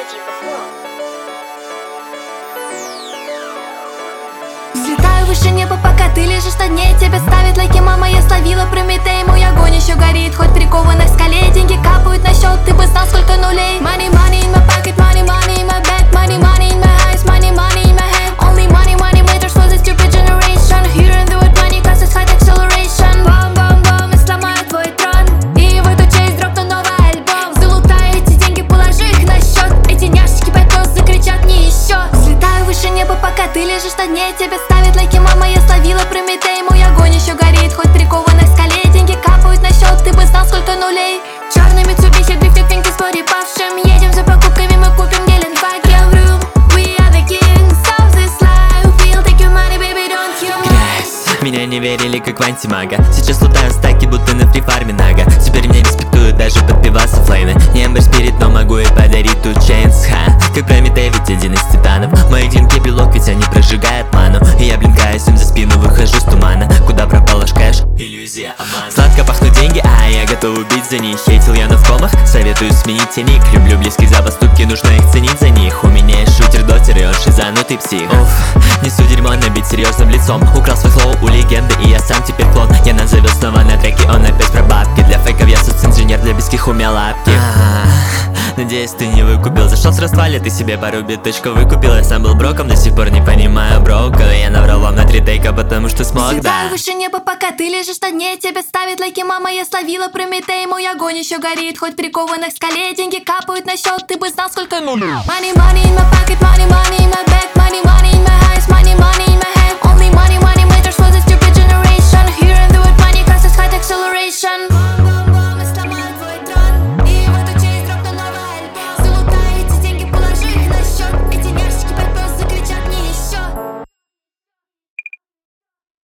Взлетаю выше неба, пока ты лежишь на дне. Тебя ставит лайки, мама, я словила Прометей. Мой огонь еще горит, хоть прикованных к скале. Деньги капают на счет, ты бы знал, сколько нулей. Money, money in my pocket, money, money in my bag. Money, money in my eyes, money, money in my head. Only money, money matters for the stupid generation. Here and do it money, cause it's high acceleration. Бам, бам, бам, и сломаю твой трон. И в эту честь дропну новый альбом. Залутай эти деньги, положи их на счет. Эти няшечки пойдут, закричат мне еще. Взлетаю выше неба, пока ты лежишь на дне. Тебя ставит лайки, мама, я словила Прометей. Мой огонь еще горит, хоть прикованных к скале. Деньги капают на счет, ты бы знал, сколько нулей. Черный Mitsubishi дрифтит пинки с погибавшим. Едем за покупками, мы купим Геленваген. We are the kings of this life. We'll take your money, baby, don't you mind. Меня не верили, как в антимага. Сейчас лутаю стаки, будто на фрифарме нага. Теперь меня респектуют даже под пиваса флейны. Не Эмбер Спирит, но могу и подарить тут Чейнс, ха. Как Прометей, ведь один из титанов. Мои клинки белок, ведь они прожигают ману. И я блинкаюсь им за спину, выхожу с тумана. Куда пропал ваш кэш? Иллюзия обмана. Сладко пахнут деньги, а я готов убить за них. Хейтил я, но в комах, советую сменить тени. Люблю близких за поступки, нужно их ценить за них. У меня есть шутер-дотер, и он шизанутый псих. Уф, несу дерьмо, набить серьезным лицом. Украл свой флоу у легенды, и я сам теперь клон. Я назовет снова на треке, он опять про бабки. Для фейков я социнженер, для близких у меня лапки. Надеюсь, ты не выкупил. Зашел с раствали, ты себе пару биточку выкупил. Я сам был броком, до сих пор не понимаю брока. Я наврал вам на 3 тейка, потому что смог, да. Взлетаю выше неба, пока ты лежишь на дне. Тебя ставит лайки, мама, я словила Прометей. Мой огонь еще горит, хоть прикованных к скале. Деньги капают на счет, ты бы знал, сколько нулей. Money, money in my pocket, money, money in my bag. Money, money in my eyes, money, money in my head. Only money, money matters for the stupid generation. Here and do it money, cause it's high acceleration.